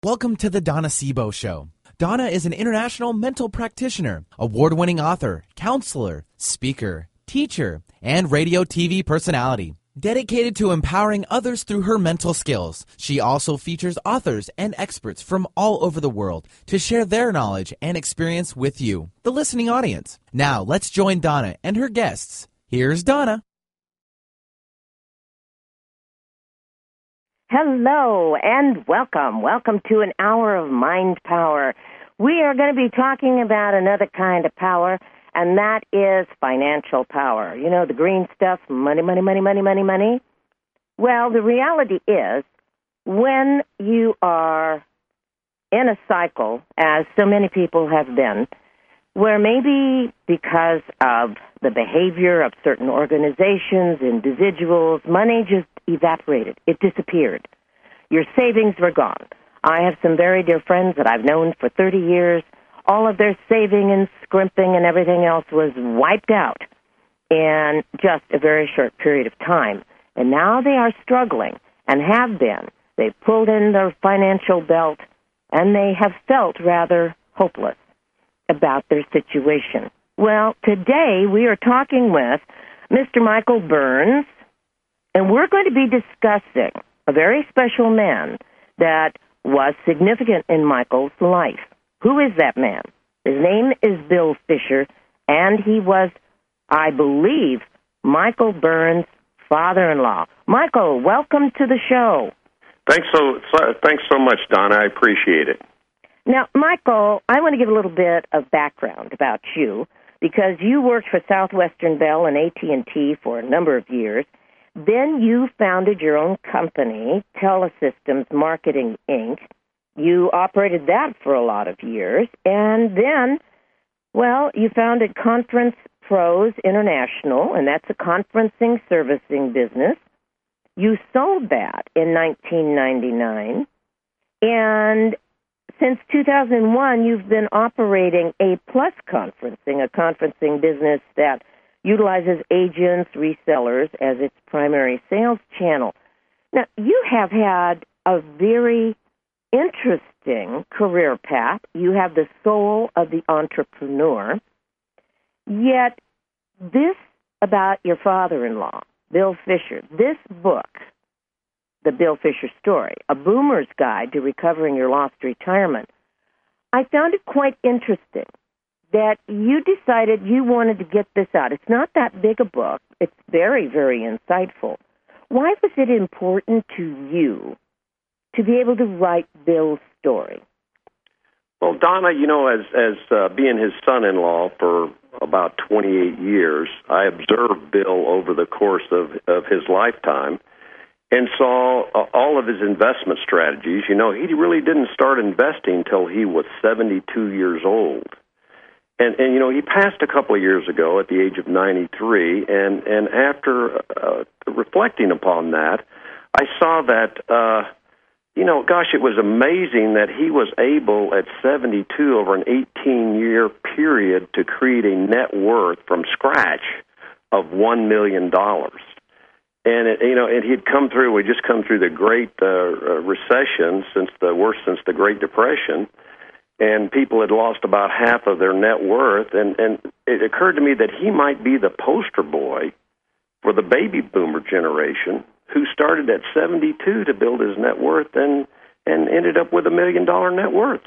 Welcome to the Donna Sebo Show. Donna is an international mental practitioner, award-winning author, counselor, speaker, teacher, and radio TV personality. Dedicated to empowering others through her mental skills, she also features authors and experts from all over the world to share their knowledge and experience with you, the listening audience. Now, let's join Donna and her guests. Here's Donna. Hello and welcome. Welcome to an hour of mind power. We are going to be talking about another kind of power, and that is financial power. You know, the green stuff, money, money, money, money, money, money. Well, the reality is when you are in a cycle, as so many people have been, where maybe because of the behavior of certain organizations, individuals, money just evaporated. It disappeared. Your savings were gone. I have some very dear friends that I've known for 30 years. All of their saving and scrimping and everything else was wiped out in just a very short period of time. And now they are struggling and have been. They've pulled in their financial belt and they have felt rather hopeless about their situation. Well, today we are talking with Mr. Michael Burns, and we're going to be discussing a very special man that was significant in Michael's life. Who is that man? His name is Bill Fisher, and he was, I believe, Michael Burns' father-in-law. Michael, welcome to the show. Thanks so much, Donna. I appreciate it. Now, Michael, I want to give a little bit of background about you, because you worked for Southwestern Bell and AT&T for a number of years. Then you founded your own company, Telesystems Marketing, Inc. You operated that for a lot of years. And then, well, you founded Conference Pros International, and that's a conferencing servicing business. You sold that in 1999. And since 2001, you've been operating A Plus Conferencing, a conferencing business that utilizes agents, resellers as its primary sales channel. Now, you have had a very interesting career path. You have the soul of the entrepreneur. Yet, this about your father-in-law, Bill Fisher, this book, The Bill Fisher Story, A Boomer's Guide to Recovering Your Lost Retirement, I found it quite interesting that you decided you wanted to get this out. It's not that big a book. It's very, very insightful. Why was it important to you to be able to write Bill's story? Well, Donna, you know, as being his son-in-law for about 28 years, I observed Bill over the course of his lifetime and saw all of his investment strategies. You know, he really didn't start investing till he was 72 years old. And you know, he passed a couple of years ago at the age of 93, and after reflecting upon that, I saw that, you know, gosh, it was amazing that he was able at 72 over an 18-year period to create a net worth from scratch of $1 million. And, you know, and he'd come through, we just come through the great recession, worst since the Great Depression, and people had lost about half of their net worth, and it occurred to me that he might be the poster boy for the baby boomer generation who started at 72 to build his net worth and ended up with $1 million net worth.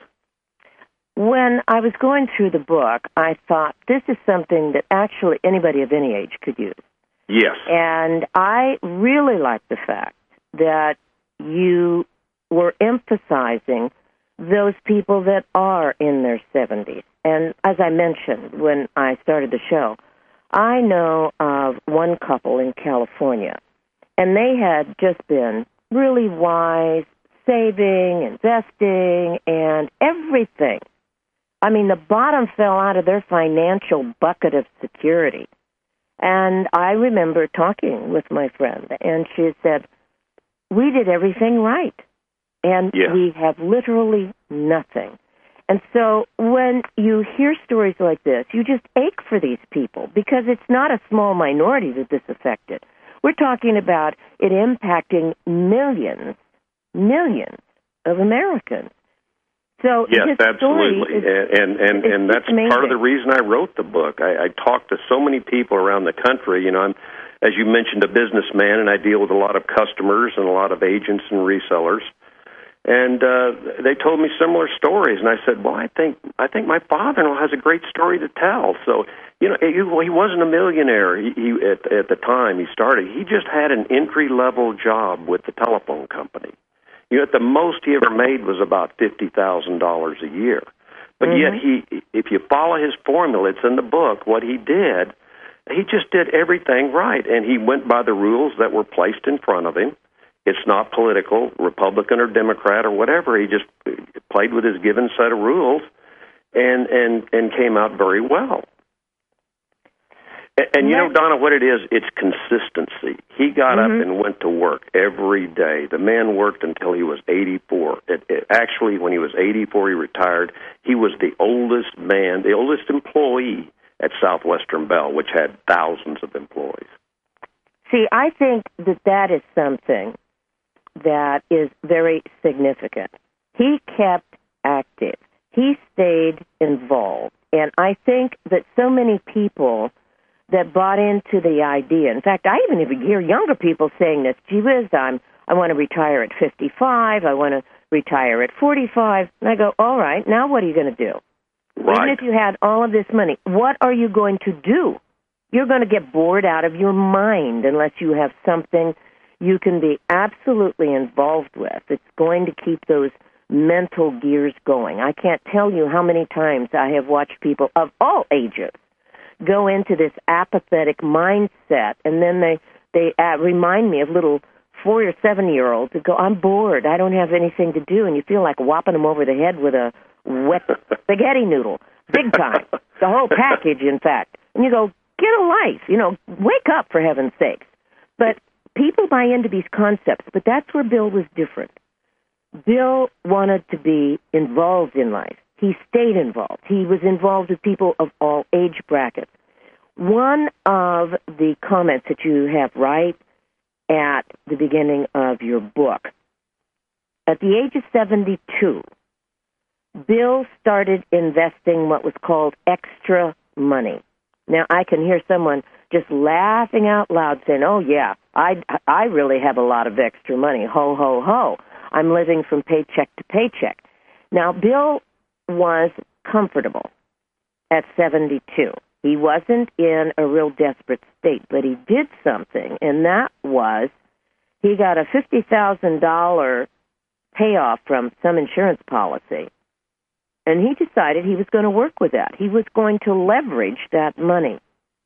When I was going through the book, I thought this is something that actually anybody of any age could use. Yes. And I really like the fact that you were emphasizing those people that are in their 70s. And as I mentioned when I started the show, I know of one couple in California, and they had just been really wise, saving, investing, and everything. I mean, the bottom fell out of their financial bucket of security. And I remember talking with my friend, and she said, we did everything right. And we have literally nothing. And so when you hear stories like this, you just ache for these people because it's not a small minority that this affected. We're talking about it impacting millions of Americans. So yes, his absolutely, story and that's amazing. part of the reason I wrote the book. I talked to so many people around the country. You know, I'm, as you mentioned, a businessman, and I deal with a lot of customers and a lot of agents and resellers. And they told me similar stories, and I said, "Well, I think my father-in-law has a great story to tell." So, you know, he wasn't a millionaire. He at the time he started, he just had an entry-level job with the telephone company. You know, at the most he ever made was about $50,000 a year. But yet if you follow his formula, it's in the book, what he did, he just did everything right. And he went by the rules that were placed in front of him. It's not political, Republican or Democrat or whatever. He just played with his given set of rules and came out very well. And you know, Donna, what it is, it's consistency. He got up and went to work every day. The man worked until he was 84. Actually, when he was 84, he retired. He was the oldest man, the oldest employee at Southwestern Bell, which had thousands of employees. See, I think that is something that is very significant. He kept active. He stayed involved. And I think that so many people that bought into the idea. In fact, I even hear younger people saying this, gee whiz, I want to retire at 55, I want to retire at 45. And I go, all right, now what are you going to do? Right. Even if you had all of this money, what are you going to do? You're going to get bored out of your mind unless you have something you can be absolutely involved with. It's going to keep those mental gears going. I can't tell you how many times I have watched people of all ages go into this apathetic mindset, and then they remind me of little 4 or 7-year-olds who go, I'm bored, I don't have anything to do, and you feel like whopping them over the head with a wet spaghetti noodle, big time, the whole package, in fact. And you go, get a life, you know, wake up, for heaven's sakes. But people buy into these concepts, but that's where Bill was different. Bill wanted to be involved in life. He stayed involved. He was involved with people of all age brackets. One of the comments that you have right at the beginning of your book, at the age of 72, Bill started investing what was called extra money. Now, I can hear someone just laughing out loud saying, oh, yeah, I really have a lot of extra money. Ho, ho, ho. I'm living from paycheck to paycheck. Now, Bill was comfortable at 72. He wasn't in a real desperate state, but he did something, and that was he got a $50,000 payoff from some insurance policy, and he decided he was going to work with that. He was going to leverage that money.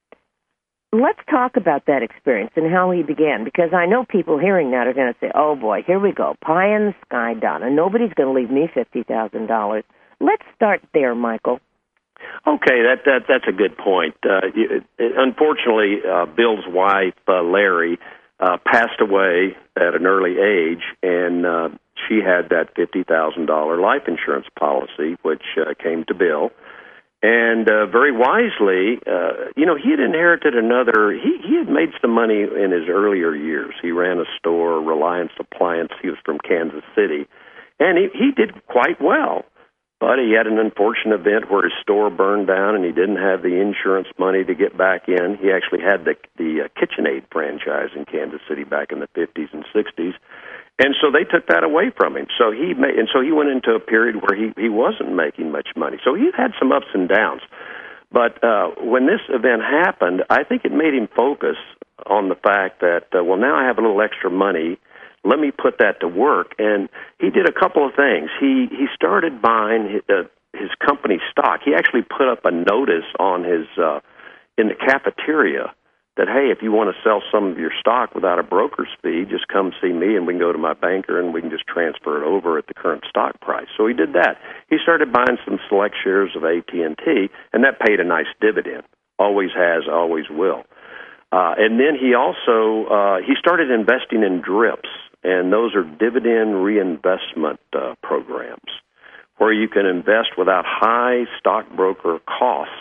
Let's talk about that experience and how he began, because I know people hearing that are going to say, oh, boy, here we go, pie in the sky, Donna. Nobody's going to leave me $50,000. Let's start there, Michael. Okay, that's a good point. Unfortunately, Bill's wife, Larry, passed away at an early age, and she had that $50,000 life insurance policy, which came to Bill. And very wisely, he had inherited he had made some money in his earlier years. He ran a store, Reliance Appliance. He was from Kansas City, and he did quite well. But he had an unfortunate event where his store burned down, and he didn't have the insurance money to get back in. He actually had the KitchenAid franchise in Kansas City back in the 50s and 60s, and so they took that away from him. So he went into a period where he wasn't making much money. So he had some ups and downs. But when this event happened, I think it made him focus on the fact that, now I have a little extra money. Let me put that to work. And he did a couple of things. He started buying his company stock. He actually put up a notice on his in the cafeteria that, hey, if you want to sell some of your stock without a broker's fee, just come see me and we can go to my banker and we can just transfer it over at the current stock price. So he did that. He started buying some select shares of AT&T, and that paid a nice dividend. Always has, always will. And then he also he started investing in DRIPs. And those are dividend reinvestment programs where you can invest without high stockbroker costs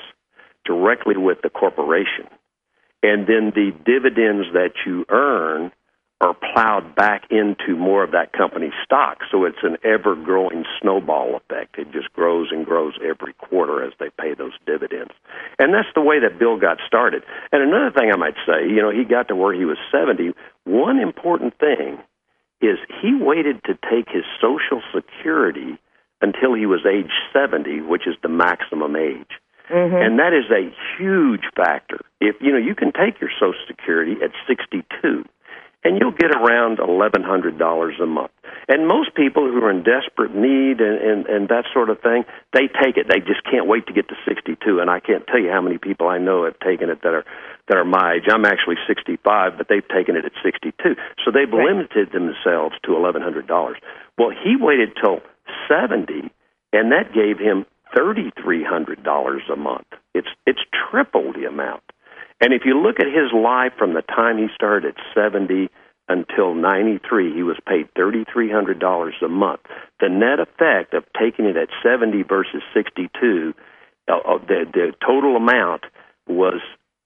directly with the corporation. And then the dividends that you earn are plowed back into more of that company's stock. So it's an ever-growing snowball effect. It just grows and grows every quarter as they pay those dividends. And that's the way that Bill got started. And another thing I might say, he got to where he was 70. One important thing is he waited to take his Social Security until he was age 70, which is the maximum age. Mm-hmm. And that is a huge factor. If you can take your Social Security at 62, and you'll get around $1,100 a month. And most people who are in desperate need and that sort of thing, they take it. They just can't wait to get to 62. And I can't tell you how many people I know have taken it that are my age. I'm actually 65, but they've taken it at 62. So they've limited themselves to $1,100. Well, he waited till 70, and that gave him $3,300 a month. It's triple the amount. And if you look at his life from the time he started at 70 until 93, he was paid $3,300 a month. The net effect of taking it at 70 versus 62, the total amount was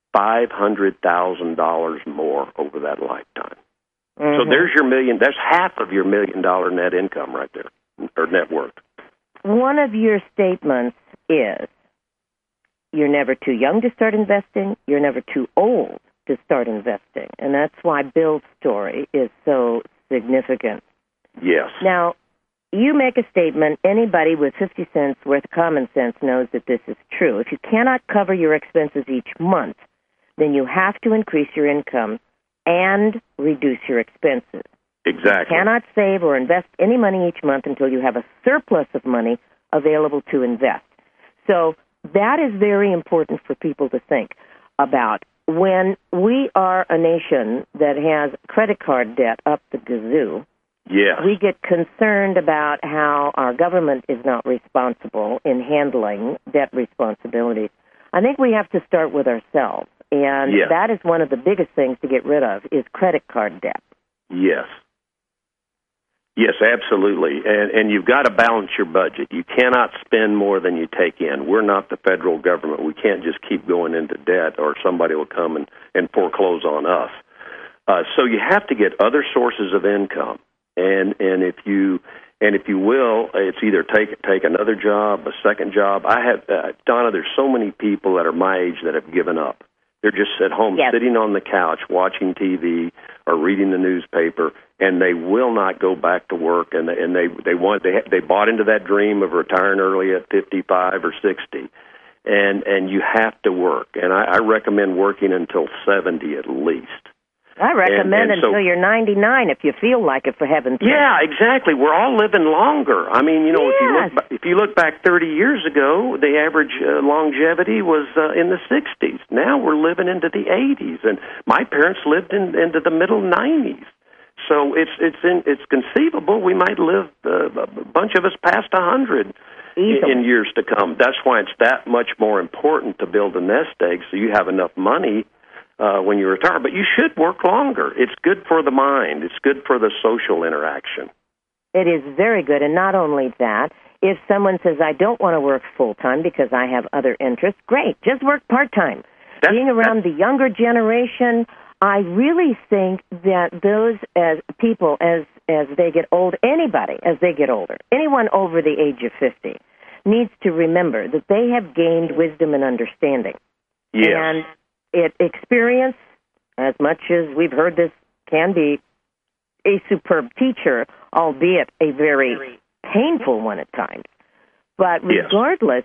$500,000 more over that lifetime. Mm-hmm. So there's your million. That's half of your $1 million net income right there, or net worth. One of your statements is, you're never too young to start investing. You're never too old to start investing. And that's why Bill's story is so significant. Yes. Now, you make a statement, anybody with 50 cents worth of common sense knows that this is true. If you cannot cover your expenses each month, then you have to increase your income and reduce your expenses. Exactly. You cannot save or invest any money each month until you have a surplus of money available to invest. So that is very important for people to think about. When we are a nation that has credit card debt up the gazoo, yes, we get concerned about how our government is not responsible in handling debt responsibilities. I think we have to start with ourselves, and that is one of the biggest things to get rid of is credit card debt. Yes. Yes, absolutely. And you've got to balance your budget. You cannot spend more than you take in. We're not the federal government. We can't just keep going into debt or somebody will come and foreclose on us. So you have to get other sources of income. And if you will, it's either take another job, a second job. I have, Donna, there's so many people that are my age that have given up. They're just at home sitting on the couch watching TV or reading the newspaper, and they will not go back to work. And they bought into that dream of retiring early at 55 or 60, and you have to work. And I recommend working until 70 at least. I recommend until you're 99 if you feel like it, for heaven's sake. Yeah, exactly. We're all living longer. I mean, if you look back 30 years ago, the average longevity was in the 60s. Now we're living into the 80s, and my parents lived into the middle 90s. So it's conceivable we might live a bunch of us past 100 in years to come. That's why it's that much more important to build a nest egg so you have enough money when you retire. But you should work longer. It's good for the mind. It's good for the social interaction. It is very good. And not only that, if someone says, I don't want to work full-time because I have other interests, great. Just work part-time. Being around the younger generation, I really think that those as people, as they get old, anybody as they get older, anyone over the age of 50, needs to remember that they have gained wisdom and understanding. Yes. And experience, as much as we've heard this, can be a superb teacher, albeit a very painful one at times. But regardless,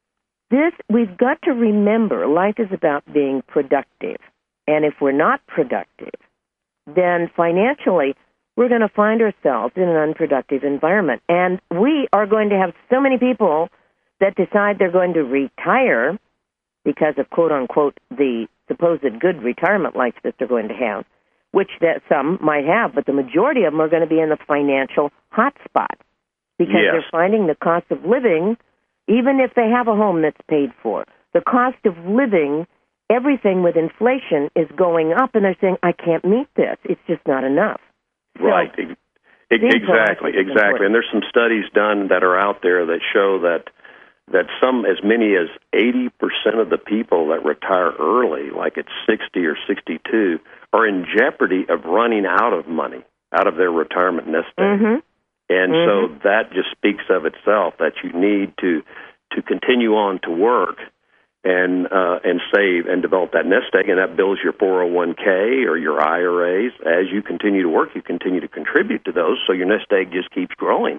we've got to remember life is about being productive. And if we're not productive, then financially we're going to find ourselves in an unproductive environment. And we are going to have so many people that decide they're going to retire because of, quote-unquote, the supposed good retirement life that they're going to have, which that some might have, but the majority of them are going to be in the financial hot spot because they're finding the cost of living, even if they have a home that's paid for, the cost of living, everything with inflation is going up, and they're saying, I can't meet this. It's just not enough. Right. Exactly. And there's some studies done that are out there that show that as many as 80% of the people that retire early, like at 60 or 62, are in jeopardy of running out of money, out of their retirement nest egg. Mm-hmm. And so that just speaks of itself, that you need to continue on to work and save and develop that nest egg, and that builds your 401k or your IRAs. As you continue to work, you continue to contribute to those, so your nest egg just keeps growing.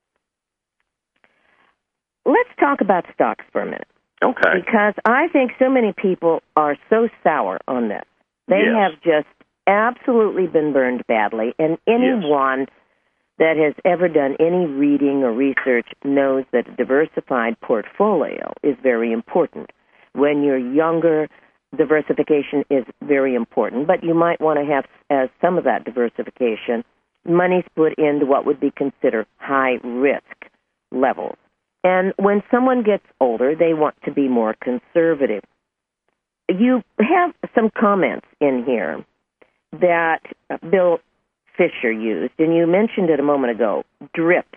Let's talk about stocks for a minute. Okay. Because I think so many people are so sour on this. They have just absolutely been burned badly, and anyone that has ever done any reading or research knows that a diversified portfolio is very important. When you're younger, diversification is very important, but you might want to have, as some of that diversification, money's put into what would be considered high-risk levels. And when someone gets older, they want to be more conservative. You have some comments in here that Bill Fisher used, and you mentioned it a moment ago, DRIPS,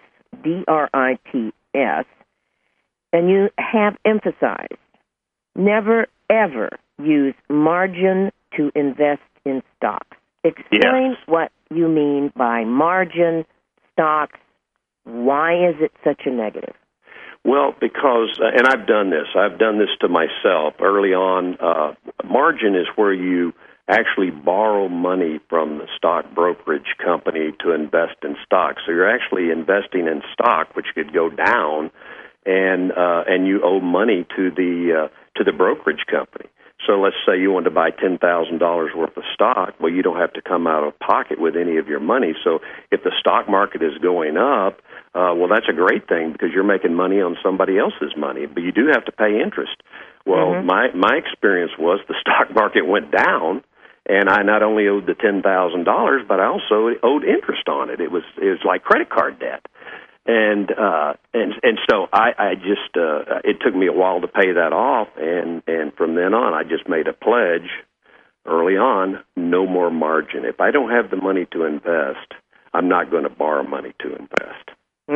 D-R-I-P-S, and you have emphasized, never, ever use margin to invest in stocks. Explain what you mean by margin, stocks. Why is it such a negative? Well, because, and I've done this to myself early on. Margin is where you actually borrow money from the stock brokerage company to invest in stocks. So you're actually investing in stock, which could go down, and you owe money to the brokerage company. So let's say you want to buy $10,000 worth of stock. Well, you don't have to come out of pocket with any of your money. So if the stock market is going up, well, that's a great thing because you're making money on somebody else's money, but you do have to pay interest. Well, my experience was the stock market went down, and I not only owed the $10,000, but I also owed interest on it. It was like credit card debt. And so I just it took me a while to pay that off, and from then on I just made a pledge early on, no more margin. If I don't have the money to invest, I'm not going to borrow money to invest.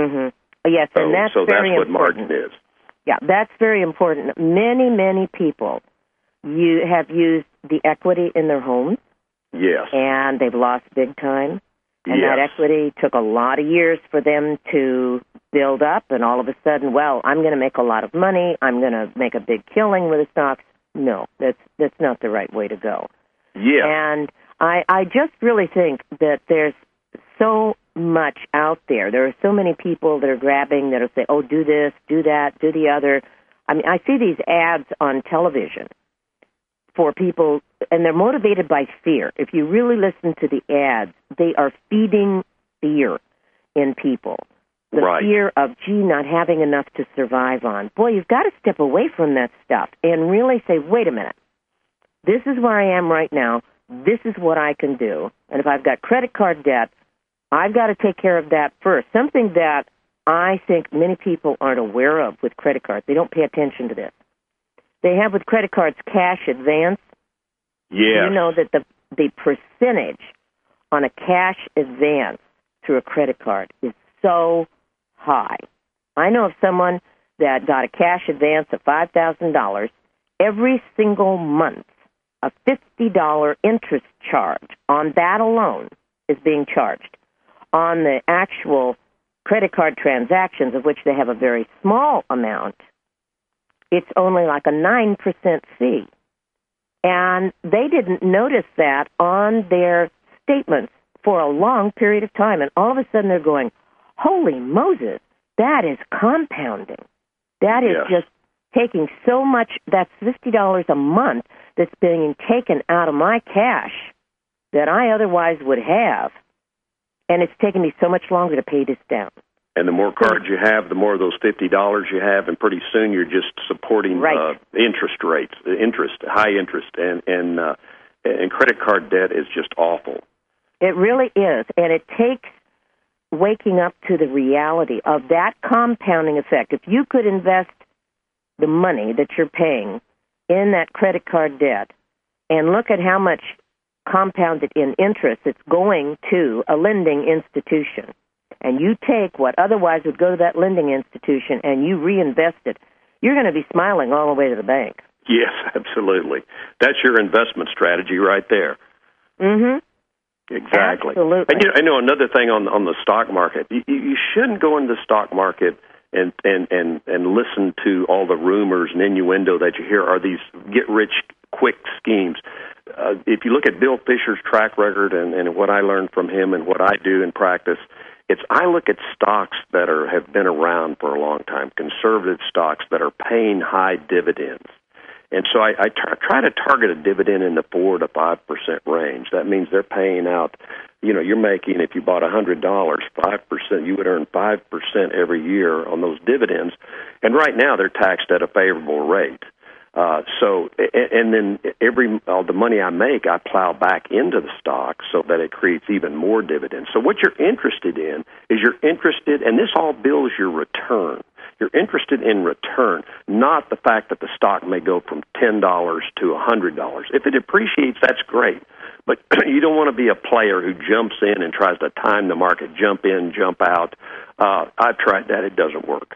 Yes, and that's very what important. Margin is. Yeah, that's very important. Many people have used the equity in their homes. Yes. And they've lost big time. And that equity took a lot of years for them to build up, and all of a sudden, well, I'm going to make a lot of money, I'm going to make a big killing with the stocks. No, that's not the right way to go. Yeah. And I just really think that there's so much out there. There are so many people that are grabbing, that will say, oh, do this, do that, do the other. I mean, I see these ads on television for people, and they're motivated by fear. If you really listen to the ads, they are feeding fear in people. The fear of, not having enough to survive on. Boy, you've got to step away from that stuff and really say, wait a minute, this is where I am right now, this is what I can do, and if I've got credit card debt, I've got to take care of that first. Something that I think many people aren't aware of with credit cards. They don't pay attention to this. They have with credit cards cash advance. Yeah. You know that the percentage on a cash advance through a credit card is so high. I know of someone that got a cash advance of $5,000. Every single month, a $50 interest charge on that alone is being charged. On the actual credit card transactions, of which they have a very small amount, it's only like a 9% fee. And they didn't notice that on their statements for a long period of time. And all of a sudden they're going, holy Moses, that is compounding. That is just taking so much, that's $50 a month that's being taken out of my cash that I otherwise would have. And it's taken me so much longer to pay this down. And the more cards you have, the more of those $50 you have, and pretty soon you're just supporting interest rates, high interest, and credit card debt is just awful. It really is, and it takes waking up to the reality of that compounding effect. If you could invest the money that you're paying in that credit card debt and look at how much compounded in interest it's going to a lending institution, and you take what otherwise would go to that lending institution and you reinvest it, you're going to be smiling all the way to the bank. Yes, absolutely. That's your investment strategy right there. Mm-hmm. Exactly. Absolutely. And I know another thing on the stock market. You shouldn't go into the stock market and listen to all the rumors and innuendo that you hear are these get-rich-quick schemes. If you look at Bill Fisher's track record and what I learned from him and what I do in practice, I look at stocks that have been around for a long time, conservative stocks that are paying high dividends. And so I try to target a dividend in the 4 to 5% range. That means they're paying out, you're making, if you bought $100, 5%, you would earn 5% every year on those dividends. And right now they're taxed at a favorable rate. And then all the money I make, I plow back into the stock so that it creates even more dividends. So what you're interested in is and this all builds your return. You're interested in return, not the fact that the stock may go from $10 to $100. If it appreciates, that's great. But you don't want to be a player who jumps in and tries to time the market, jump in, jump out. I've tried that. It doesn't work.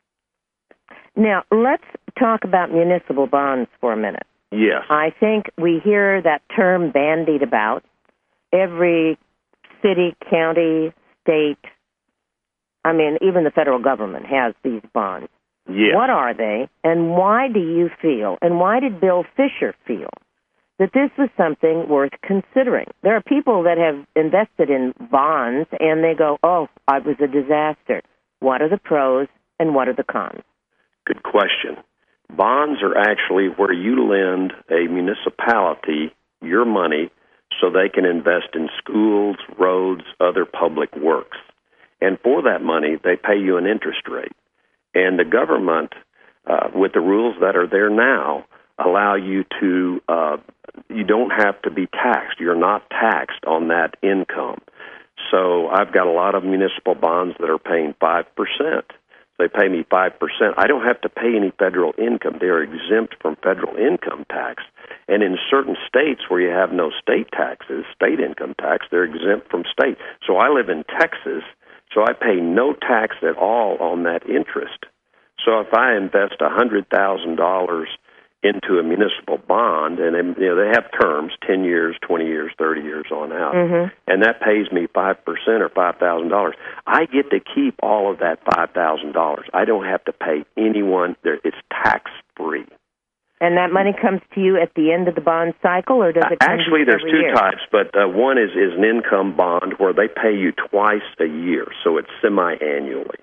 Now, let's talk about municipal bonds for a minute. Yes. I think we hear that term bandied about. Every city, county, state, even the federal government has these bonds. Yes. What are they, and why do you feel, and why did Bill Fisher feel that this was something worth considering? There are people that have invested in bonds, and they go, oh, it was a disaster. What are the pros, and what are the cons? Good question. Bonds are actually where you lend a municipality your money so they can invest in schools, roads, other public works. And for that money, they pay you an interest rate. And the government, with the rules that are there now, allow you to, you don't have to be taxed. You're not taxed on that income. So I've got a lot of municipal bonds that are paying 5%. They pay me 5%. I don't have to pay any federal income. They're exempt from federal income tax. And in certain states where you have no state taxes, state income tax, they're exempt from state. So I live in Texas, so I pay no tax at all on that interest. So if I invest $100,000 into a municipal bond, and they have terms, 10 years, 20 years, 30 years on out, and that pays me 5% or $5,000, I get to keep all of that $5,000. I don't have to pay anyone. It's tax-free. And that money comes to you at the end of the bond cycle, or does it come Actually, to you there's every two year? types, but one is an income bond where they pay you twice a year, so it's semi-annually.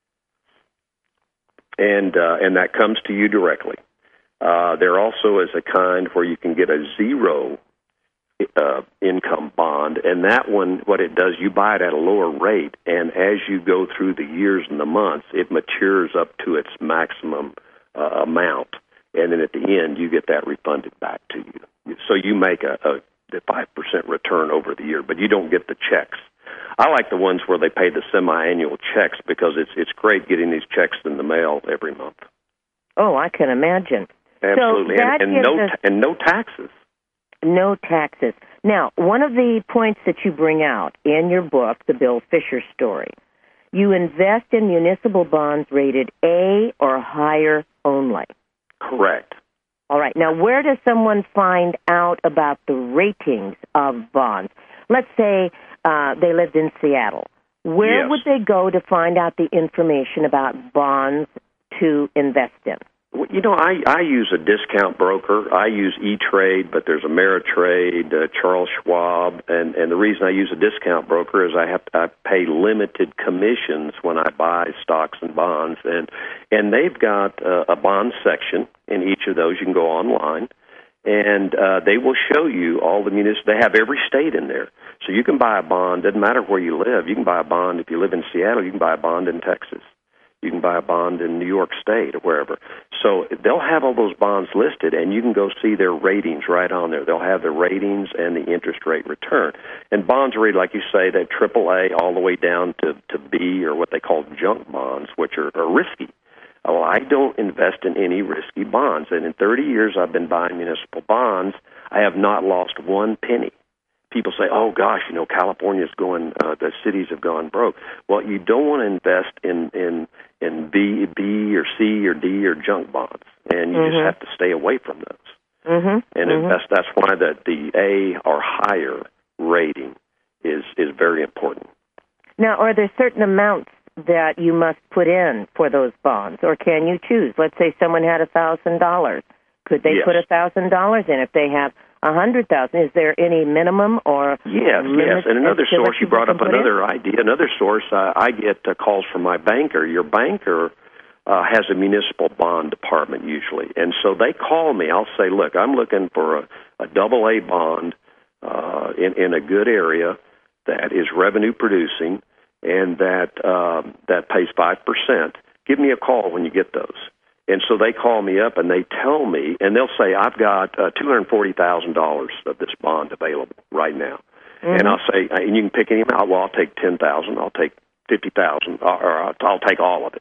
And that comes to you directly. There also is a kind where you can get a zero income bond, and that one, what it does, you buy it at a lower rate, and as you go through the years and the months, it matures up to its maximum amount, and then at the end, you get that refunded back to you. So you make a 5% return over the year, but you don't get the checks. I like the ones where they pay the semi-annual checks because it's great getting these checks in the mail every month. Oh, I can imagine. Absolutely, So and no taxes. No taxes. Now, one of the points that you bring out in your book, The Bill Fisher Story, you invest in municipal bonds rated A or higher only. Correct. All right. Now, where does someone find out about the ratings of bonds? Let's say they lived in Seattle. Where Yes. would they go to find out the information about bonds to invest in? Well, I use a discount broker. I use E-Trade, but there's Ameritrade, Charles Schwab, and the reason I use a discount broker is I pay limited commissions when I buy stocks and bonds, and they've got a bond section in each of those. You can go online, and they will show you all the They have every state in there, so you can buy a bond. Doesn't matter where you live. You can buy a bond if you live in Seattle. You can buy a bond in Texas. You can buy a bond in New York State or wherever. So they'll have all those bonds listed, and you can go see their ratings right on there. They'll have the ratings and the interest rate return. And bonds are rated, like you say, they're AAA all the way down to B, or what they call junk bonds, which are risky. Well, I don't invest in any risky bonds. And in 30 years I've been buying municipal bonds, I have not lost one penny. People say, oh, gosh, California's going, the cities have gone broke. Well, you don't want to invest in B or C or D or junk bonds, and you just have to stay away from those. And that's why the A or higher rating is very important. Now, are there certain amounts that you must put in for those bonds, or can you choose? Let's say someone had $1,000. Could they put $1,000 in? If they have 100,000, is there any minimum or Yes. And another source, you brought up another idea. Another source, I get calls from my banker. Your banker has a municipal bond department usually, and so they call me. I'll say, look, I'm looking for a AA bond in a good area that is revenue producing and that pays 5%. Give me a call when you get those. And so they call me up and they tell me, and they'll say, I've got $240,000 of this bond available right now. And I'll say, and you can pick any amount. Well, I'll take 10,000. I'll take 50,000, or I'll take all of it.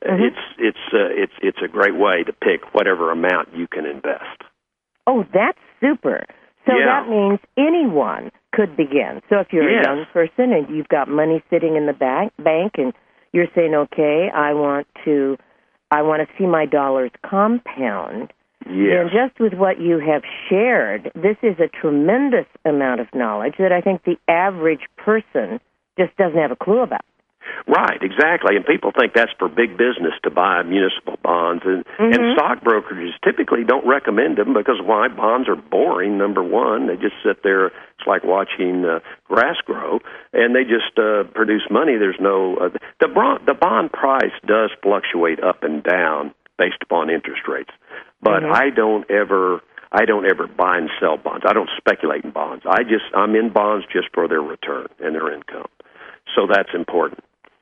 It's a great way to pick whatever amount you can invest. Oh, that's super. So that means anyone could begin. So if you're a young person and you've got money sitting in the bank and you're saying, okay, I want to see my dollars compound, then just with what you have shared, this is a tremendous amount of knowledge that I think the average person just doesn't have a clue about. Right, exactly. And people think that's for big business to buy municipal bonds. And stock brokerages typically don't recommend them because why? Bonds are boring, number one. They just sit there. It's like watching grass grow, and they just produce money. There's no the bond price does fluctuate up and down based upon interest rates. But I don't ever buy and sell bonds. I don't speculate in bonds. I'm in bonds just for their return and their income. So that's important.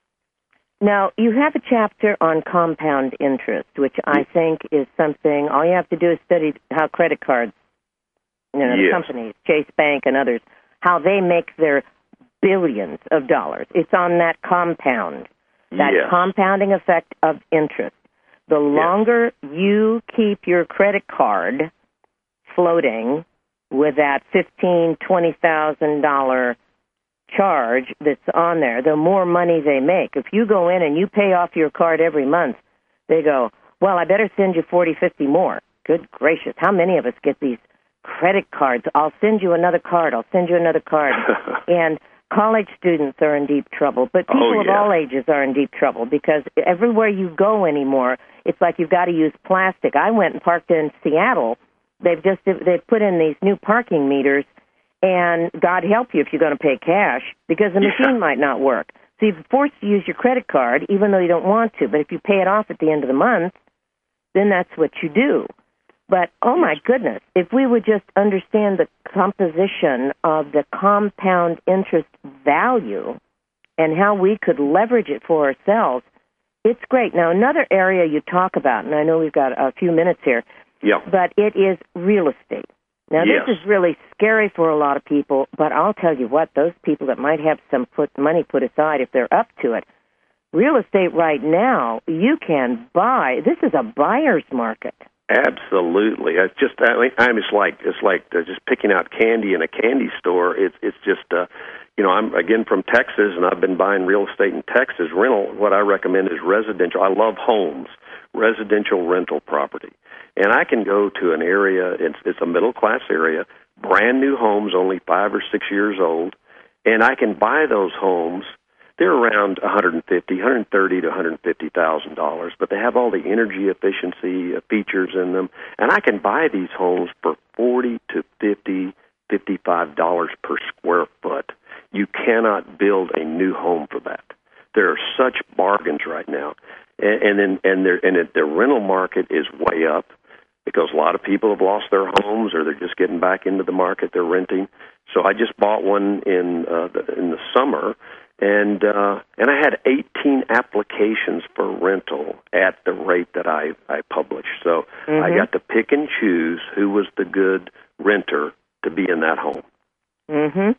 Now, you have a chapter on compound interest, which I think is something, all you have to do is study how credit cards, the companies, Chase Bank and others, how they make their billions of dollars. It's on that compound, that compounding effect of interest. The longer you keep your credit card floating with that $15,000, $20,000 charge that's on there, the more money they make. If you go in and you pay off your card every month, they go, well, I better send you 40, 50 more. Good gracious. How many of us get these credit cards? I'll send you another card. I'll send you another card. And college students are in deep trouble, but people of all ages are in deep trouble because everywhere you go anymore, it's like you've got to use plastic. I went and parked in Seattle. They've put in these new parking meters, and God help you if you're going to pay cash because the machine might not work. So you're forced to use your credit card even though you don't want to. But if you pay it off at the end of the month, then that's what you do. But, oh, my goodness, if we would just understand the composition of the compound interest value and how we could leverage it for ourselves, it's great. Now, another area you talk about, and I know we've got a few minutes here, but it is real estate. Now, this is really scary for a lot of people, but I'll tell you what, those people that might have some money put aside, if they're up to it, real estate right now, you can buy. This is a buyer's market. Absolutely. It's like just picking out candy in a candy store. It's just, I'm again from Texas, and I've been buying real estate in Texas. Rental, what I recommend is residential. I love homes, residential rental property. And I can go to an area, it's a middle-class area, brand new homes, only 5 or 6 years old, and I can buy those homes. They're around $130,000 to $150,000, but they have all the energy efficiency features in them, and I can buy these homes for $40 to $50, $55 per square foot. You cannot build a new home for that. There are such bargains right now, and the rental market is way up because a lot of people have lost their homes or they're just getting back into the market. They're renting. So I just bought one in the summer. And I had 18 applications for rental at the rate that I published. So I got to pick and choose who was the good renter to be in that home. And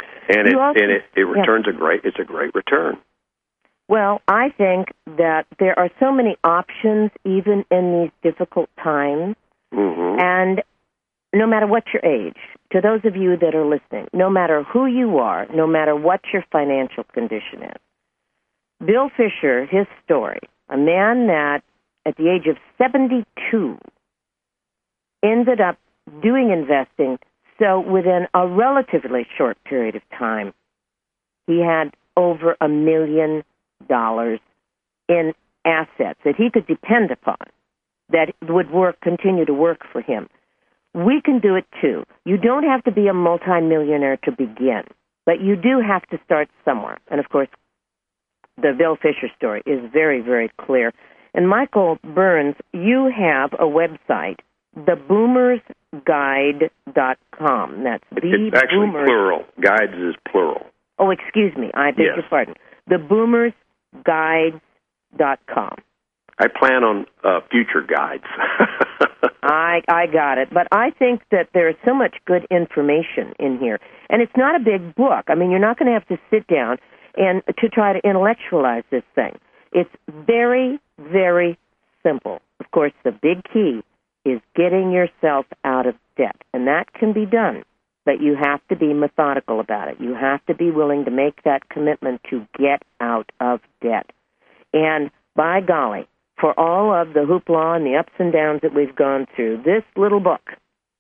it returns it's a great return. Well, I think that there are so many options even in these difficult times. And no matter what your age, to those of you that are listening, no matter who you are, no matter what your financial condition is, Bill Fisher, his story, a man that at the age of 72 ended up doing investing. So within a relatively short period of time, he had over $1 million in assets that he could depend upon that would continue to work for him. We can do it too. You don't have to be a multimillionaire to begin, but you do have to start somewhere. And of course, the Bill Fisher story is very, very clear. And Michael Burns, you have a website, theboomersguide.com. That's It's actually plural. Guides is plural. Oh, excuse me. I beg your pardon. Theboomersguides.com. I plan on future guides. I got it. But I think that there is so much good information in here. And it's not a big book. I mean, you're not going to have to sit down and to try to intellectualize this thing. It's very, very simple. Of course, the big key is getting yourself out of debt. And that can be done. But you have to be methodical about it. You have to be willing to make that commitment to get out of debt. And by golly, for all of the hoopla and the ups and downs that we've gone through, this little book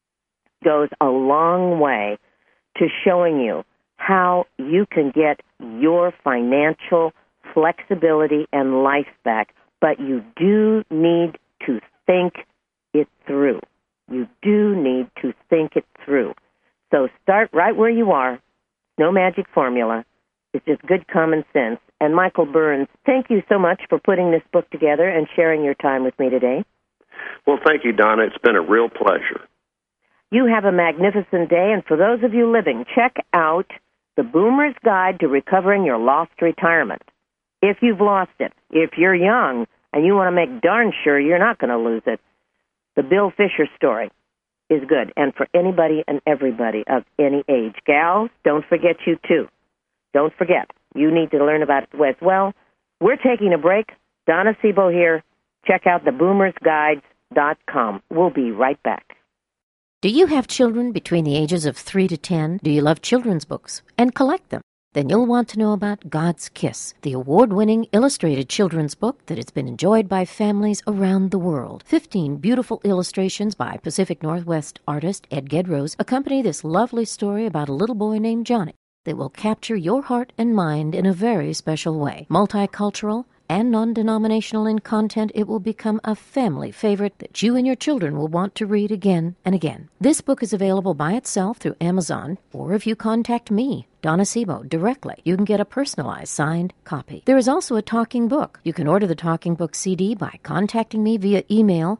goes a long way to showing you how you can get your financial flexibility and life back, but you do need to think it through. You do need to think it through. So start right where you are. No magic formula. It's just good common sense. And Michael Burns, thank you so much for putting this book together and sharing your time with me today. Well, thank you, Donna. It's been a real pleasure. You have a magnificent day, and for those of you living, check out The Boomer's Guide to Recovering Your Lost Retirement. If you've lost it, if you're young and you want to make darn sure you're not going to lose it, the Bill Fisher story is good, and for anybody and everybody of any age. Gals, don't forget you too. Don't forget. You need to learn about it as well. We're taking a break. Donna Sebo here. Check out theboomersguides.com. We'll be right back. Do you have children between the ages of 3 to 10? Do you love children's books and collect them? Then you'll want to know about God's Kiss, the award-winning illustrated children's book that has been enjoyed by families around the world. 15 beautiful illustrations by Pacific Northwest artist Ed Gedrose accompany this lovely story about a little boy named Johnny that will capture your heart and mind in a very special way. Multicultural and non-denominational in content, it will become a family favorite that you and your children will want to read again and again. This book is available by itself through Amazon, or if you contact me, Donna Sebo, directly, you can get a personalized signed copy. There is also a talking book. You can order the talking book CD by contacting me via email,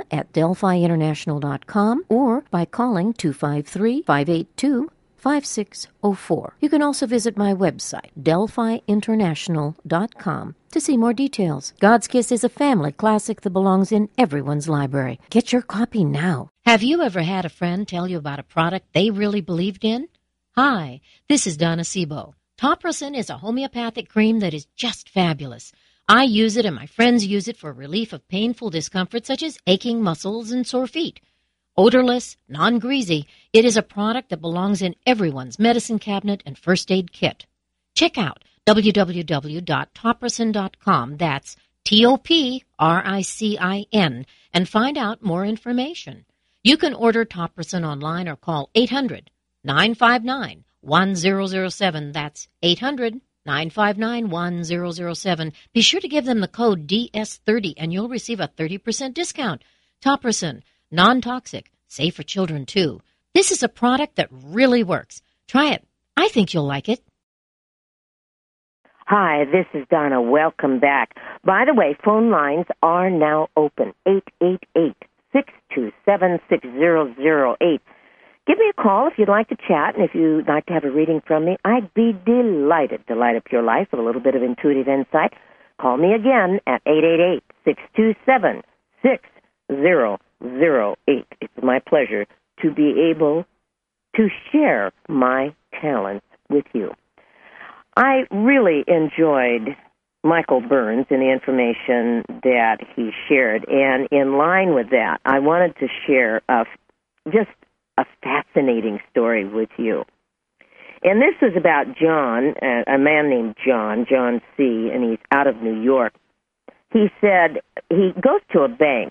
donna@delphiinternational.com, or by calling 253-582-5604. You can also visit my website, delphiinternational.com, to see more details. God's Kiss is a family classic that belongs in everyone's library. Get your copy now. Have you ever had a friend tell you about a product they really believed in? Hi, this is Donna Sebo. Topricin is a homeopathic cream that is just fabulous. I use it and my friends use it for relief of painful discomfort such as aching muscles and sore feet. Odorless, non-greasy, it is a product that belongs in everyone's medicine cabinet and first aid kit. Check out www.topricin.com, that's TOPRICIN, and find out more information. You can order Topricin online or call 800-959-1007, that's 800-959-1007. Be sure to give them the code DS30 and you'll receive a 30% discount. Topricin, non-toxic, safe for children, too. This is a product that really works. Try it. I think you'll like it. Hi, this is Donna. Welcome back. By the way, phone lines are now open. 888-627-6008. Give me a call if you'd like to chat, and if you'd like to have a reading from me, I'd be delighted to light up your life with a little bit of intuitive insight. Call me again at 888-627-6008. It's my pleasure to be able to share my talents with you. I really enjoyed Michael Burns and the information that he shared, and in line with that, I wanted to share just a fascinating story with you. And this is about John, a man named John C., and he's out of New York. He said he goes to a bank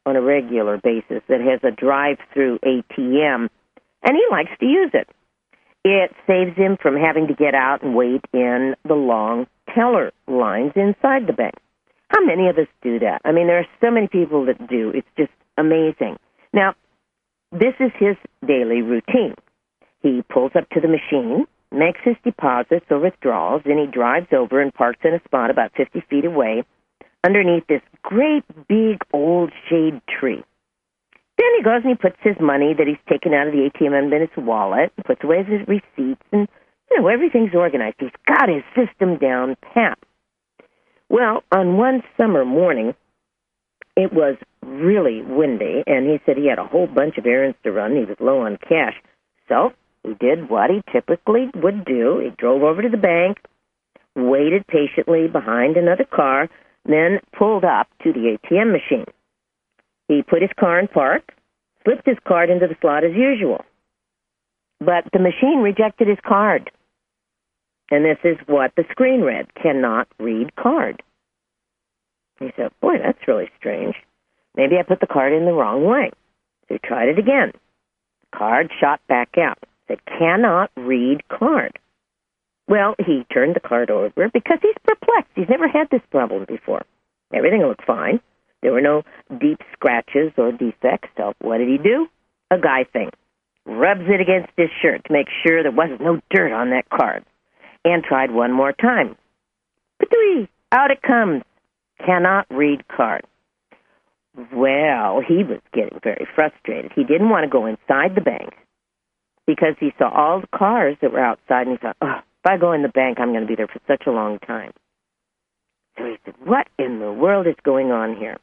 on a regular basis that has a drive-through ATM, and he likes to use it. It saves him from having to get out and wait in the long teller lines inside the bank. How many of us do that? I mean, there are so many people that do. It's just amazing. Now, this is his daily routine. He pulls up to the machine, makes his deposits or withdrawals, then he drives over and parks in a spot about 50 feet away underneath this great big old shade tree. Then he goes and he puts his money that he's taken out of the ATM in his wallet, and puts away his receipts, and, everything's organized. He's got his system down pat. Well, on one summer morning, it was really windy, and he said he had a whole bunch of errands to run. He was low on cash. So he did what he typically would do. He drove over to the bank, waited patiently behind another car, then pulled up to the ATM machine. He put his car in park, slipped his card into the slot as usual. But the machine rejected his card. And this is what the screen read: cannot read card. He said, boy, that's really strange. Maybe I put the card in the wrong way. So he tried it again. The card shot back out. It said, cannot read card. Well, he turned the card over because he's perplexed. He's never had this problem before. Everything looked fine. There were no deep scratches or defects. So what did he do? A guy thing. Rubs it against his shirt to make sure there wasn't no dirt on that card. And tried one more time. Patooey! Out it comes. Cannot read card. Well, he was getting very frustrated. He didn't want to go inside the bank because he saw all the cars that were outside, and he thought, oh, if I go in the bank, I'm going to be there for such a long time. So he said, what in the world is going on here?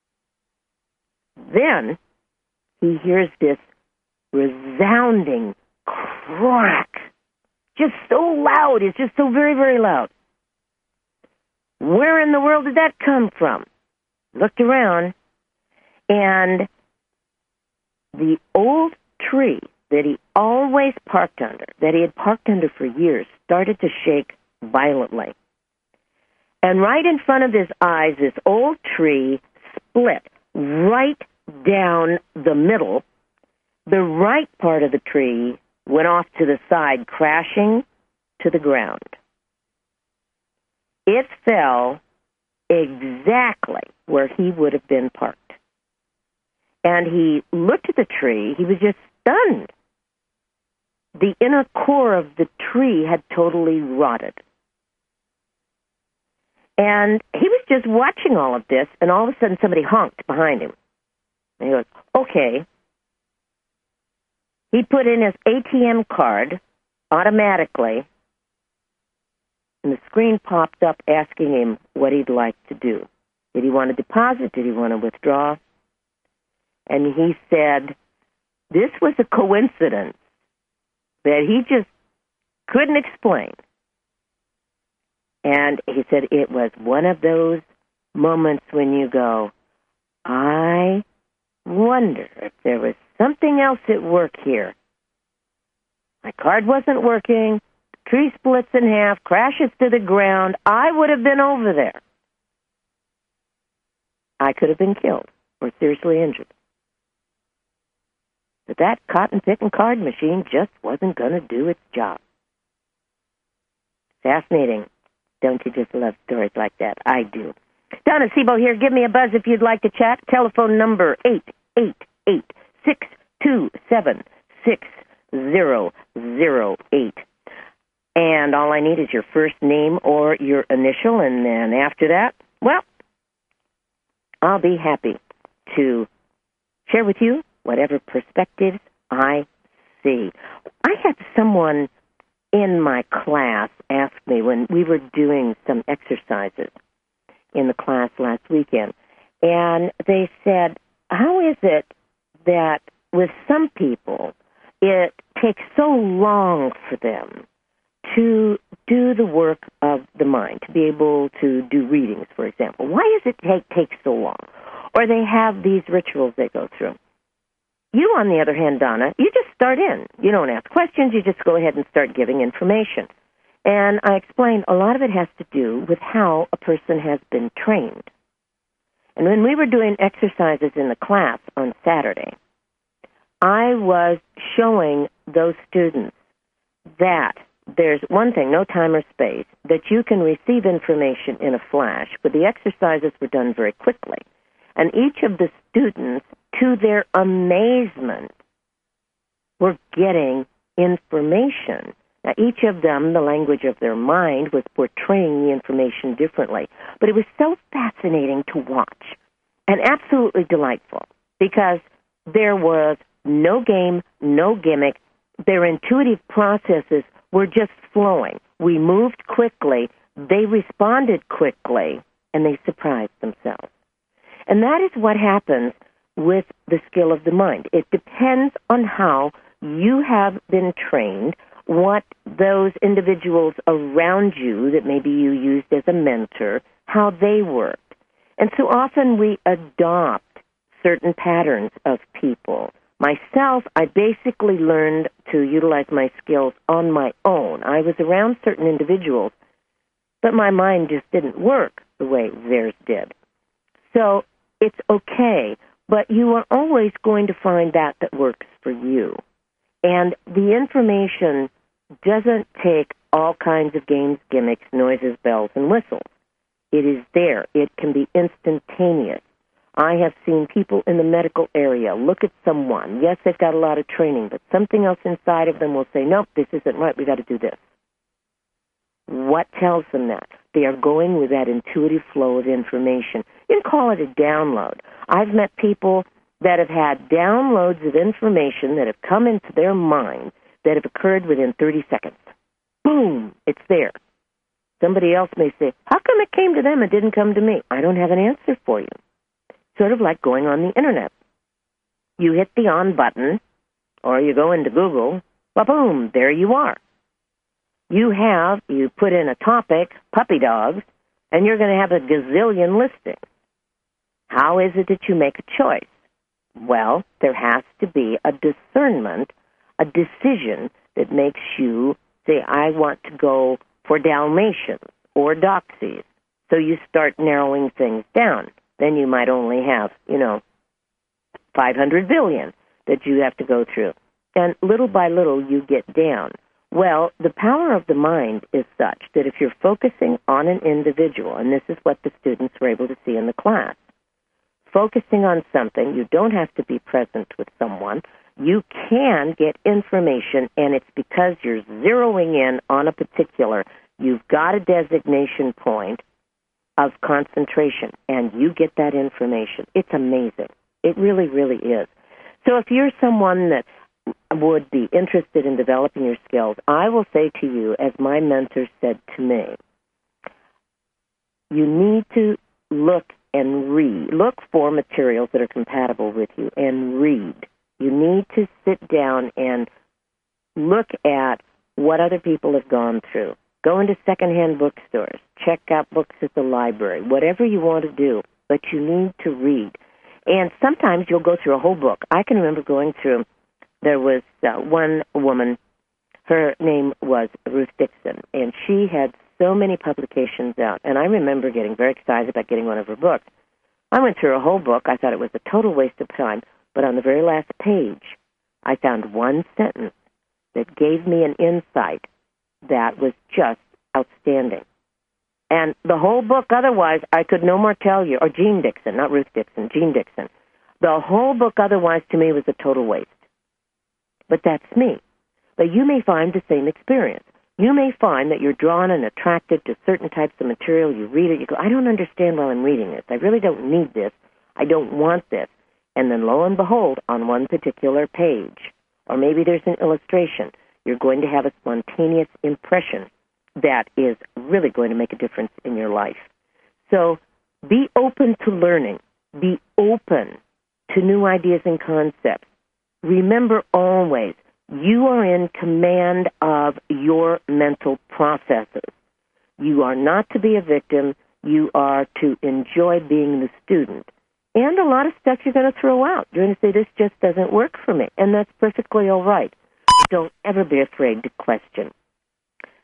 Then he hears this resounding crack. Just so loud. It's just so very, very loud. Where in the world did that come from? Looked around, and the old tree that he always parked under, that he had parked under for years, started to shake violently. And right in front of his eyes, this old tree split right down the middle. The right part of the tree went off to the side, crashing to the ground. It fell exactly where he would have been parked. And he looked at the tree. He was just stunned. The inner core of the tree had totally rotted. And he was just watching all of this, and all of a sudden somebody honked behind him. And he goes, okay. He put in his ATM card automatically, and the screen popped up asking him what he'd like to do. Did he want to deposit? Did he want to withdraw? And he said this was a coincidence that he just couldn't explain. And he said it was one of those moments when you go, I wonder if there was something else at work here. My card wasn't working. The tree splits in half, crashes to the ground. I would have been over there. I could have been killed or seriously injured. But that cotton-picking card machine just wasn't going to do its job. Fascinating. Don't you just love stories like that? I do. Donna Sebo here. Give me a buzz if you'd like to chat. Telephone number 888-627-6008. And all I need is your first name or your initial, and then after that, well, I'll be happy to share with you whatever perspectives I see. I had someone in my class ask me when we were doing some exercises in the class last weekend, and they said, how is it that with some people it takes so long for them to do the work of the mind, to be able to do readings, for example? Why does it take so long? Or they have these rituals they go through. You, on the other hand, Donna, you just start in. You don't ask questions. You just go ahead and start giving information. And I explained a lot of it has to do with how a person has been trained. And when we were doing exercises in the class on Saturday, I was showing those students that there's one thing, no time or space, that you can receive information in a flash, but the exercises were done very quickly. And each of the students, to their amazement, were getting information. Now, each of them, the language of their mind, was portraying the information differently. But it was so fascinating to watch and absolutely delightful because there was no game, no gimmick. Their intuitive processes were just flowing. We moved quickly, they responded quickly, and they surprised themselves. And that is what happens with the skill of the mind. It depends on how you have been trained, what those individuals around you that maybe you used as a mentor, how they worked. And so often we adopt certain patterns of people. Myself, I basically learned to utilize my skills on my own. I was around certain individuals, but my mind just didn't work the way theirs did. So it's okay, but you are always going to find that works for you. And the information doesn't take all kinds of games, gimmicks, noises, bells, and whistles. It is there. It can be instantaneous. I have seen people in the medical area look at someone. Yes, they've got a lot of training, but something else inside of them will say, nope, this isn't right. We've got to do this. What tells them that? They are going with that intuitive flow of information. You can call it a download. I've met people that have had downloads of information that have come into their mind that have occurred within 30 seconds. Boom, it's there. Somebody else may say, how come it came to them and didn't come to me? I don't have an answer for you. Sort of like going on the Internet. You hit the on button, or you go into Google, ba-boom, there you are. You put in a topic, puppy dogs, and you're going to have a gazillion listings. How is it that you make a choice? Well, there has to be a discernment, a decision that makes you say, I want to go for Dalmatians or Doxies. So you start narrowing things down. Then you might only have, 500 billion that you have to go through. And little by little, you get down. Well, the power of the mind is such that if you're focusing on an individual, and this is what the students were able to see in the class, focusing on something, you don't have to be present with someone. You can get information, and it's because you're zeroing in on a particular, you've got a designation point of concentration, and you get that information. It's amazing. It really, really is. So if you're someone that would be interested in developing your skills, I will say to you, as my mentor said to me, you need to look and read. Look for materials that are compatible with you and read. You need to sit down and look at what other people have gone through. Go into secondhand bookstores. Check out books at the library. Whatever you want to do, but you need to read. And sometimes you'll go through a whole book. I can remember going through, there was one woman, her name was Ruth Dixon, and she had so many publications out. And I remember getting very excited about getting one of her books. I went through a whole book. I thought it was a total waste of time. But on the very last page, I found one sentence that gave me an insight that was just outstanding. And the whole book, otherwise, I could no more tell you, or Jean Dixon, not Ruth Dixon, Jean Dixon. The whole book, otherwise, to me, was a total waste. But that's me. But you may find the same experience. You may find that you're drawn and attracted to certain types of material. You read it, you go, I don't understand while I'm reading this. I really don't need this. I don't want this. And then lo and behold, on one particular page, or maybe there's an illustration, you're going to have a spontaneous impression that is really going to make a difference in your life. So be open to learning. Be open to new ideas and concepts. Remember always, you are in command of your mental processes. You are not to be a victim. You are to enjoy being the student. And a lot of stuff you're going to throw out. You're going to say, this just doesn't work for me. And that's perfectly all right. Don't ever be afraid to question.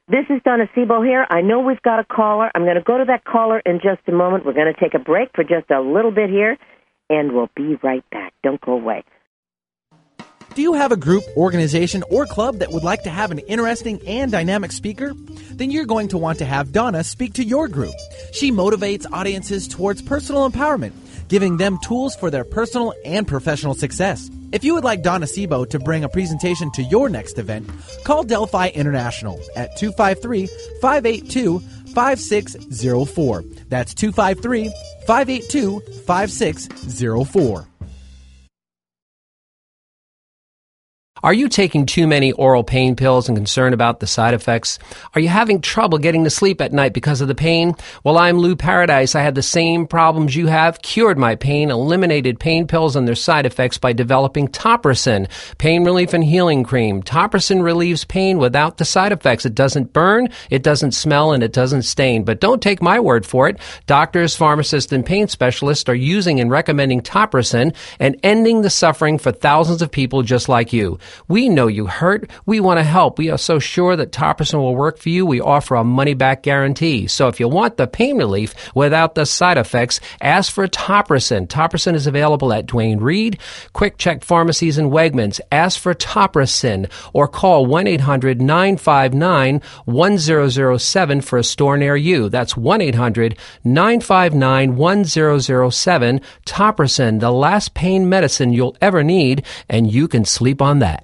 This is Donna Sebo here. I know we've got a caller. I'm going to go to that caller in just a moment. We're going to take a break for just a little bit here, and we'll be right back. Don't go away. Do you have a group, organization, or club that would like to have an interesting and dynamic speaker? Then you're going to want to have Donna speak to your group. She motivates audiences towards personal empowerment, giving them tools for their personal and professional success. If you would like Donna Sebo to bring a presentation to your next event, call Delphi International at 253-582-5604. That's 253-582-5604. Are you taking too many oral pain pills and concerned about the side effects? Are you having trouble getting to sleep at night because of the pain? Well, I'm Lou Paradise. I had the same problems you have, cured my pain, eliminated pain pills and their side effects by developing Topricin, pain relief and healing cream. Topricin relieves pain without the side effects. It doesn't burn, it doesn't smell, and it doesn't stain. But don't take my word for it. Doctors, pharmacists, and pain specialists are using and recommending Topricin and ending the suffering for thousands of people just like you. We know you hurt. We want to help. We are so sure that Topricin will work for you. We offer a money-back guarantee. So if you want the pain relief without the side effects, ask for Topricin. Topricin is available at Duane Reade, Quick Check Pharmacies, and Wegmans. Ask for Topricin or call 1-800-959-1007 for a store near you. That's 1-800-959-1007. Topricin, the last pain medicine you'll ever need, and you can sleep on that.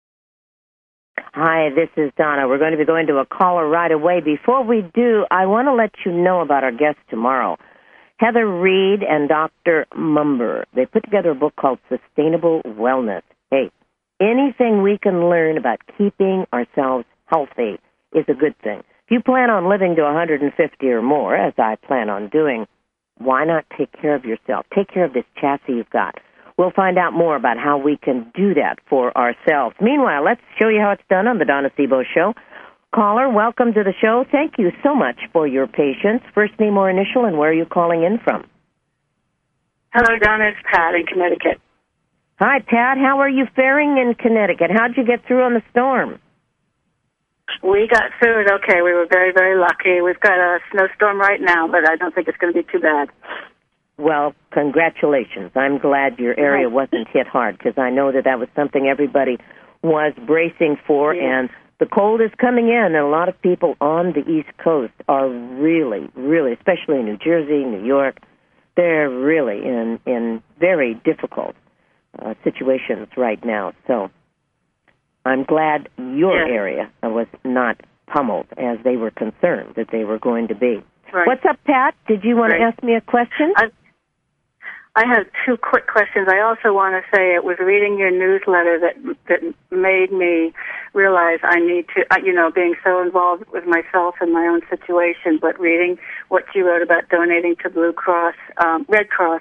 Hi, this is Donna. We're going to be going to a caller right away. Before we do, I want to let you know about our guest tomorrow, Heather Reed and Dr. Mumber. They put together a book called Sustainable Wellness. Hey, anything we can learn about keeping ourselves healthy is a good thing. If you plan on living to 150 or more, as I plan on doing, why not take care of yourself? Take care of this chassis you've got. We'll find out more about how we can do that for ourselves. Meanwhile, let's show you how it's done on the Donna Sebo Show. Caller, welcome to the show. Thank you so much for your patience. First name or initial, and where are you calling in from? Hello, Donna. It's Pat in Connecticut. Hi, Pat. How are you faring in Connecticut? How'd you get through on the storm? We got through it okay. We were very, very lucky. We've got a snowstorm right now, but I don't think it's going to be too bad. Well, congratulations. I'm glad your area wasn't hit hard, because I know that was something everybody was bracing for, and the cold is coming in, and a lot of people on the East Coast are really, really, especially in New Jersey, New York, they're really in very difficult situations right now. So I'm glad your area was not pummeled as they were concerned that they were going to be. Right. What's up, Pat? Did you want to ask me a question? I have two quick questions. I also want to say it was reading your newsletter that made me realize I need to, being so involved with myself and my own situation, but reading what you wrote about donating to Blue Cross, Red Cross,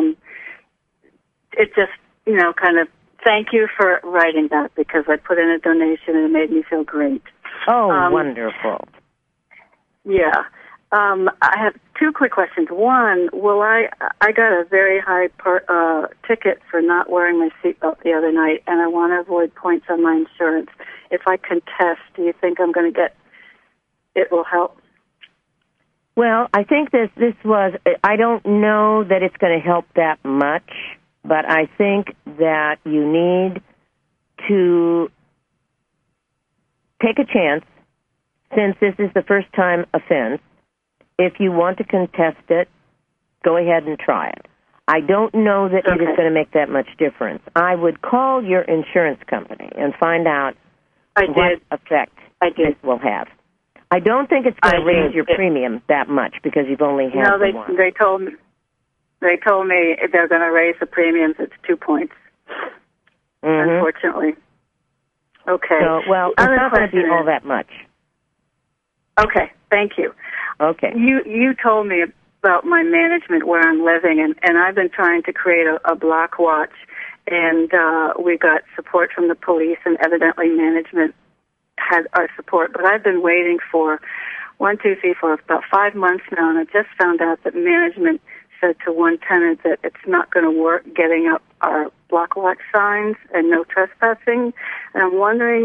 it just, kind of thank you for writing that, because I put in a donation and it made me feel great. Oh, wonderful. Yeah. I have two quick questions. One, I got a very high ticket for not wearing my seatbelt the other night, and I want to avoid points on my insurance. If I contest, do you think I'm going to get it will help? Well, I think this was, I don't know that it's going to help that much, but I think that you need to take a chance, since this is the first time offense. If you want to contest it, go ahead and try it. I don't know that it is going to make that much difference. I would call your insurance company and find out what effect this will have. I don't think it's going to raise your premium that much, because you've only had the one. They told me they're going to raise the premiums. It's 2 points, unfortunately. Okay. So, well, it's not going to be all that much. Okay, thank you. Okay. You told me about my management where I'm living, and I've been trying to create a block watch, and we got support from the police, and evidently management had our support, but I've been waiting for about 5 months now, and I just found out that management said to one tenant that it's not going to work getting up our block watch signs and no trespassing, and I'm wondering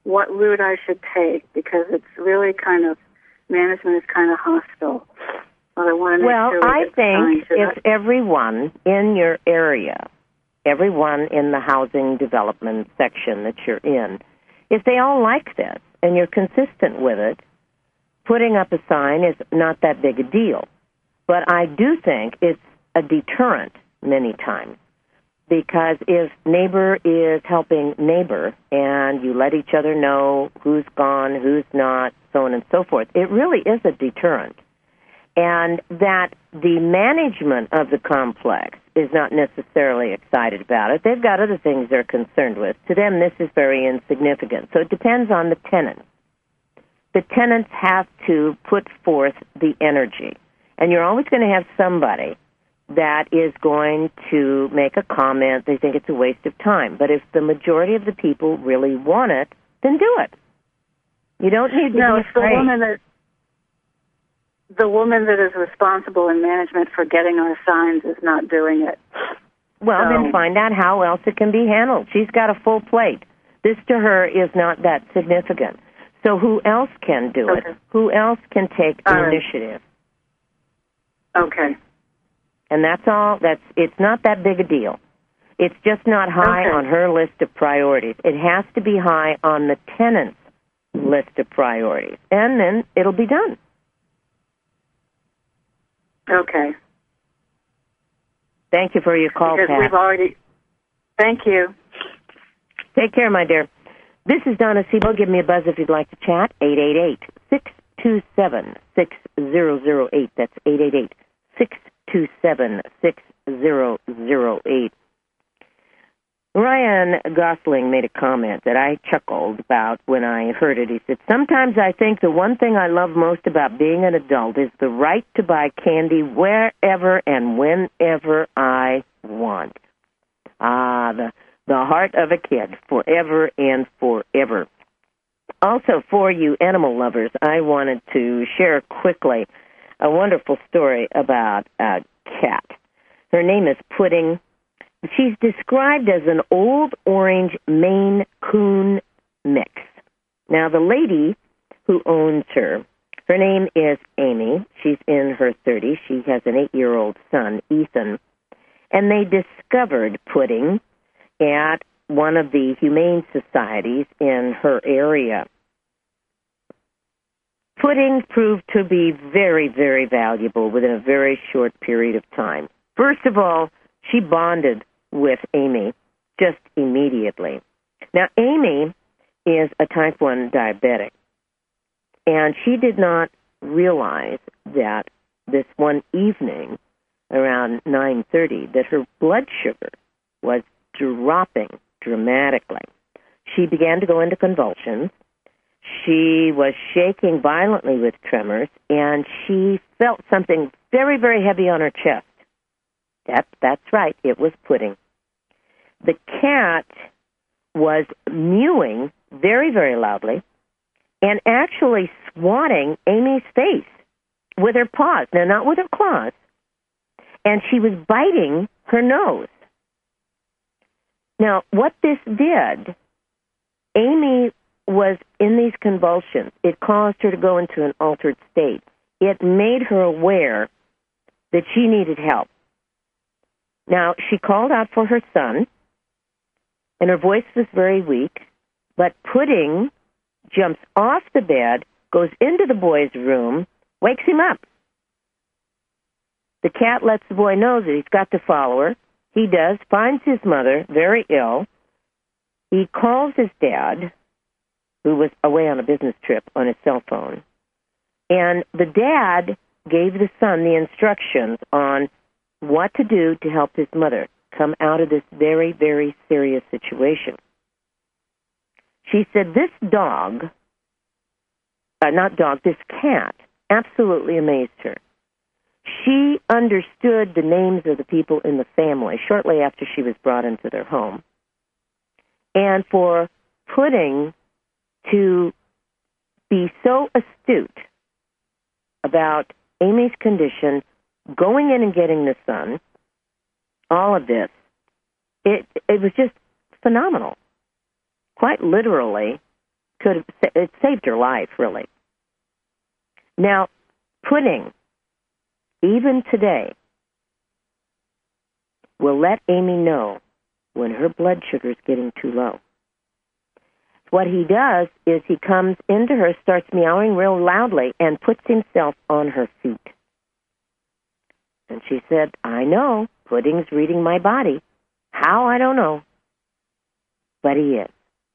what route I should take, because it's really management is kind of hostile. But I want to make sure I think if everyone in your area, everyone in the housing development section that you're in, if they all like this and you're consistent with it, putting up a sign is not that big a deal. But I do think it's a deterrent many times, because if neighbor is helping neighbor and you let each other know who's gone, who's not, so on and so forth, it really is a deterrent. And that the management of the complex is not necessarily excited about it. They've got other things they're concerned with. To them, this is very insignificant. So it depends on the tenants. The tenants have to put forth the energy. And you're always going to have somebody that is going to make a comment. They think it's a waste of time. But if the majority of the people really want it, then do it. You don't need to be afraid. The woman that is responsible in management for getting our signs is not doing it. Well, then find out how else it can be handled. She's got a full plate. This to her is not that significant. So who else can do it? Who else can take the initiative? Okay. And that's all. It's not that big a deal. It's just not high on her list of priorities. It has to be high on the tenant's list of priorities. And then it'll be done. Okay. Thank you for your call, because Pat. Thank you. Take care, my dear. This is Donna Sebo. Give me a buzz if you'd like to chat. 888-627-6008. That's 888-627-6008. Ryan Gosling made a comment that I chuckled about when I heard it. He said, sometimes I think the one thing I love most about being an adult is the right to buy candy wherever and whenever I want. The heart of a kid, forever and forever. Also, for you animal lovers, I wanted to share quickly a wonderful story about a cat. Her name is Pudding. She's described as an old orange Maine Coon mix. Now, the lady who owns her name is Amy. She's in her 30s. She has an 8-year-old son, Ethan. And they discovered Pudding at one of the humane societies in her area. Pudding proved to be very, very valuable within a very short period of time. First of all, she bonded with Amy just immediately. Now, Amy is a type 1 diabetic, and she did not realize that this one evening around 9:30 that her blood sugar was dropping dramatically. She began to go into convulsions. She was shaking violently with tremors, and she felt something very, very heavy on her chest. That's right, it was Pudding. The cat was mewing very, very loudly and actually swatting Amy's face with her paws. Now, not with her claws. And she was biting her nose. Now, what this did, Amy was in these convulsions. It caused her to go into an altered state. It made her aware that she needed help. Now, she called out for her son, and her voice was very weak, but Pudding jumps off the bed, goes into the boy's room, wakes him up. The cat lets the boy know that he's got to follow her. He does, finds his mother very ill. He calls his dad, who was away on a business trip, on his cell phone. And the dad gave the son the instructions on what to do to help his mother come out of this very, very serious situation. She said this this cat absolutely amazed her. She understood the names of the people in the family shortly after she was brought into their home. And for Pudding to be so astute about Amy's condition, going in and getting the son, all of this, it was just phenomenal. Quite literally it saved her life, really. Now, pudding, even today, will let Amy know when her blood sugar is getting too low. What he does is he comes into her, starts meowing real loudly, and puts himself on her feet. And she said, I know, Pudding's reading my body. How, I don't know. But he is.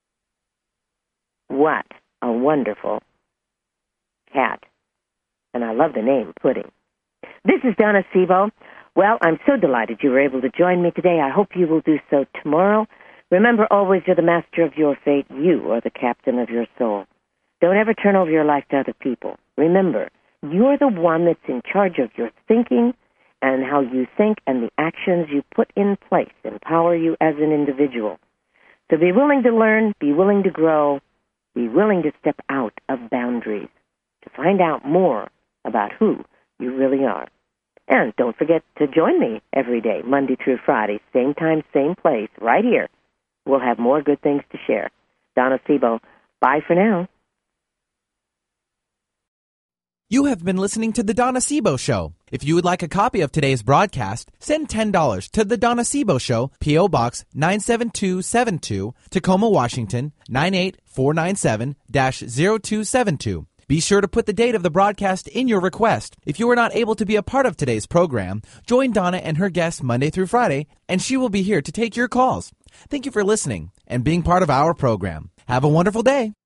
What a wonderful cat. And I love the name, Pudding. This is Donna Sebo. Well, I'm so delighted you were able to join me today. I hope you will do so tomorrow. Remember, always you're the master of your fate. You are the captain of your soul. Don't ever turn over your life to other people. Remember, you're the one that's in charge of your thinking and how you think, and the actions you put in place empower you as an individual. So be willing to learn, be willing to grow, be willing to step out of boundaries to find out more about who you really are. And don't forget to join me every day, Monday through Friday, same time, same place, right here. We'll have more good things to share. Donna Sebo, bye for now. You have been listening to The Donna Sebo Show. If you would like a copy of today's broadcast, send $10 to The Donna Sebo Show, P.O. Box 97272, Tacoma, Washington, 98497-0272. Be sure to put the date of the broadcast in your request. If you are not able to be a part of today's program, join Donna and her guests Monday through Friday, and she will be here to take your calls. Thank you for listening and being part of our program. Have a wonderful day.